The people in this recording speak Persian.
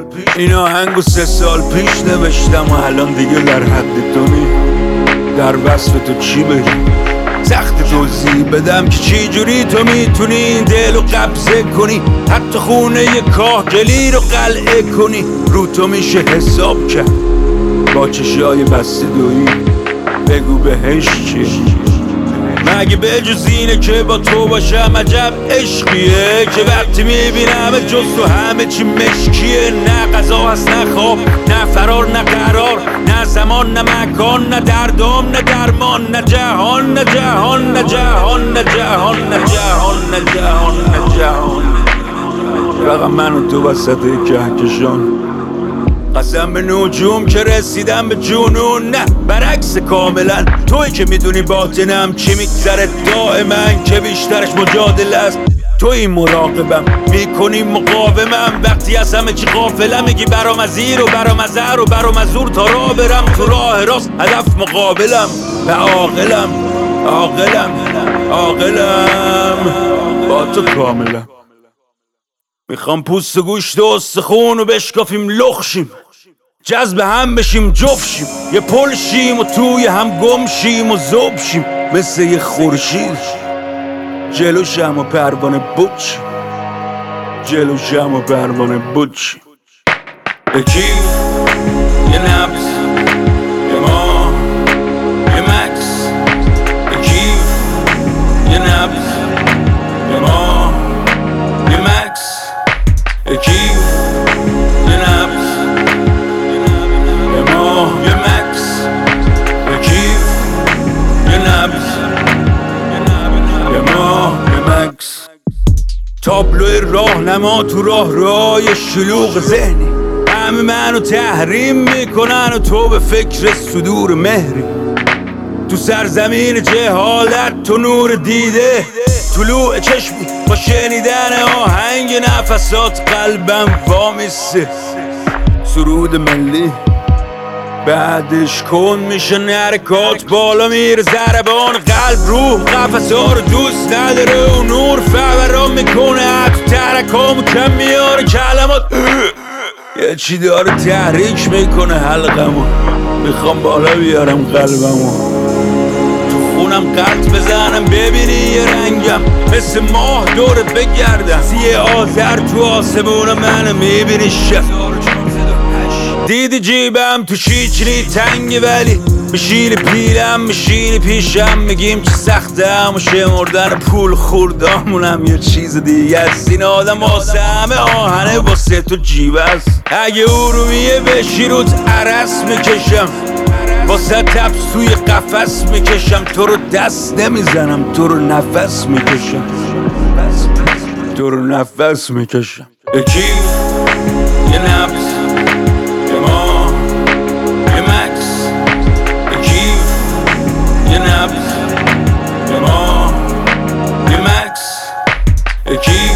سال پیش این آهنگو 3 سال پیش نوشتم و الان دیگه در حد تو نی. در وصف تو چی بگم، سخت توضیح بدم که چی جوری تو میتونی این دل رو قبضه کنی، حتی خونه ی کاهگلی رو قلعه کنی. رو تو میشه حساب کرد با چشای بسته دویی، بگو بهش چیه مگه به جز اینه که با تو باشم. عجب عشقیه که وقتی میبینم جز تو همه چی مشکیه. نه غذا هست نه خواب نه فرار نه قرار، نه زمان نه مکان نه دردام نه درمان، نه جهان نه جهان نه جهان نه جهان نه جهان نه جهان نه جهان. فقط من و تو وسط کهکشان، قسم به نجوم که رسیدم به جنون. نه برعکس کاملا، توی که میدونی باطنم چی میگذره دائما، که بیشترش مجادله است. توی مراقبم میکنی مقاومم، وقتی از همه چی غافلم میگی برام از زیر و برام از زر و برام از زور تا راه برم تو راه راست. هدف مقابلم و عاقلم عاقلم عاقلم با تو کاملا. میخوام پوست و گوشت و استخون و بشکافیم لخشیم، جذب هم بشیم جفشیم، یه پل شیم و توی هم گم شیم و ذوب شیم. مثل یه خورشید جلو شم و پروانه بود شیم، جلو شم و پروانه بود شیم. به کیف یه نبض یه ماه یه مکس، به کیف یه نبض یه ماه یه مکس، به کیف یه نبض یه ماه یه مکس، به کیف یه نبض یه ماه یه مکس. تابلوی راهنما تو راه شلوغ ذهنی، همه منو تحریم میکنن و تو به فکر صدور مهری. تو سرزمین جهالت تو نور دیده، طلوع چشمی با شنیدن آهنگ نفسات قلبم وامیسته. سرود ملی بعدش کن میشه حرکات، بالا میره ضربان قلب روح قفسا رو دوست نداره و نور فوران میکنه حتی ترکامو کم میاره کلمات. یه چی داره تحریک میکنه حلقمو، میخوام بالا بیارم قلبمو، تو خونم قلط بزنم ببینی یه رنگم، مثل ماه دورت بگردم یه آذر تو آسمون منو میبینی شب. دیدی جیبم تو شیچنی تنگه ولی بشینی پیلم میشینی پیشم، میگیم چه سختم و شمردن پول خوردامونم یه چیز دیگه است. این آدم واسه همه آهنه واسه تو جیب است. اگه ارومیه بشی روت عرس میکشم، واسه تبس توی قفس میکشم، تو رو دست نمیزنم تو رو نفس میکشم، تو رو نفس میکشم. به کیف یه نبض یه ماه یه مکس، به کیف یه نبض یه ماه یه مکس، به کیف